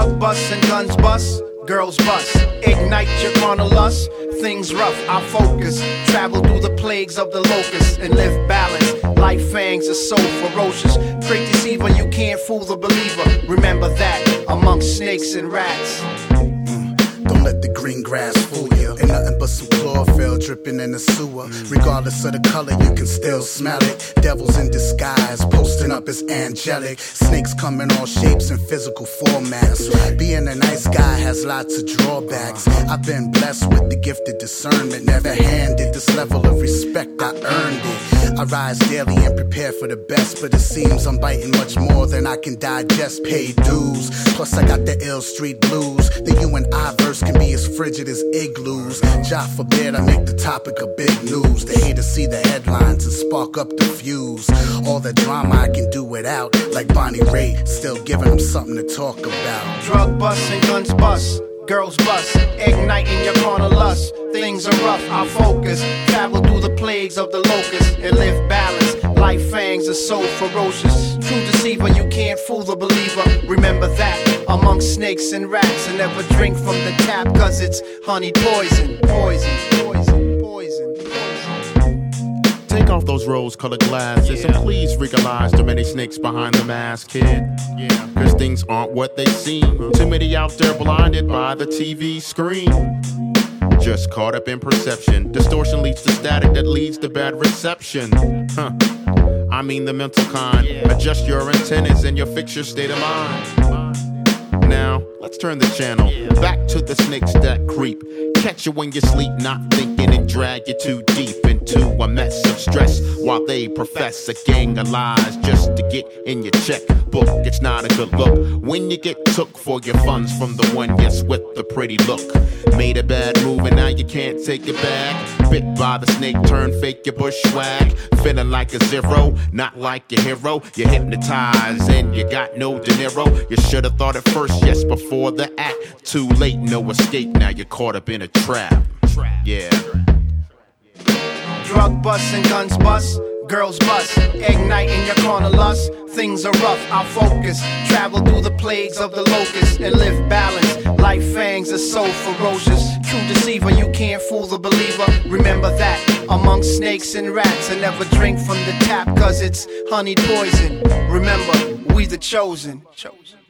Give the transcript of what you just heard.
Drug busts and guns bust, girls bust. Ignite your carnal lust. Things rough, I focus. Travel through the plagues of the locusts and live balanced. Life fangs are so ferocious. Great deceiver, you can't fool the believer. Remember that amongst snakes and rats. Don't let the green grass fool you. Ain't nothing but some chlorophyll dripping in the sewer. Regardless of the color, you can still smell it. Devils in disguise, posting up as angelic. Snakes come in all shapes and physical formats. Being a nice guy has lots of drawbacks. I've been blessed with the gift of discernment. Never handed this level of respect, I earned it. I rise daily and prepare for the best, but it seems I'm biting much more than I can digest. Pay dues, plus I got the ill street blues. The you and I verse can be as frigid as igloos. Jah forbid I make the topic of big news. They hate to see the headlines and spark up the fuse. All the drama I can do without, like Bonnie Raitt, still giving them something to talk about. Drug busts and guns bust, girls bust. Igniting your carnal lust. Things are rough, I focus. Travel through the plagues of the locusts and live balanced. Life fangs are so ferocious. True deceiver, you can't fool the believer. Remember that amongst snakes and rats. And never drink from the tap, cause it's honey poison. Poison, poison, poison, poison. Take off those rose-colored glasses and please realize the many snakes behind the mask, kid. Cause things aren't what they seem. Too many out there blinded by the TV screen. Just caught up in perception. Distortion leads to static that leads to bad reception. I mean the mental kind. Adjust your antennas and you'll fix your state of mind. Now, let's turn the channel back to the snakes that creep. Catch you when you sleep, not thinking, and drag you too deep into a mess of stress while they profess a gang of lies just to get in your checkbook. It's not a good look when you get took for your funds from the one, yes, with the pretty look. Made a bad move and now you can't take it back. Bit by the snake, turn fake your bush swag. Feeling like a zero, not like a hero. You're hypnotized and you got no De Niro. You should have thought it first, yes, before the act. Too late, no escape, now you're caught up in a trap. Yeah. Drug busts and guns bust, girls bust. Igniting your carnal lust. Things are rough, I focus. Travel through the plagues of the locusts and live balanced. Life fangs are so ferocious. True deceiver, you can't fool the believer. Remember that amongst snakes and rats. And never drink from the tap, cause it's honey poison. Remember, we the chosen.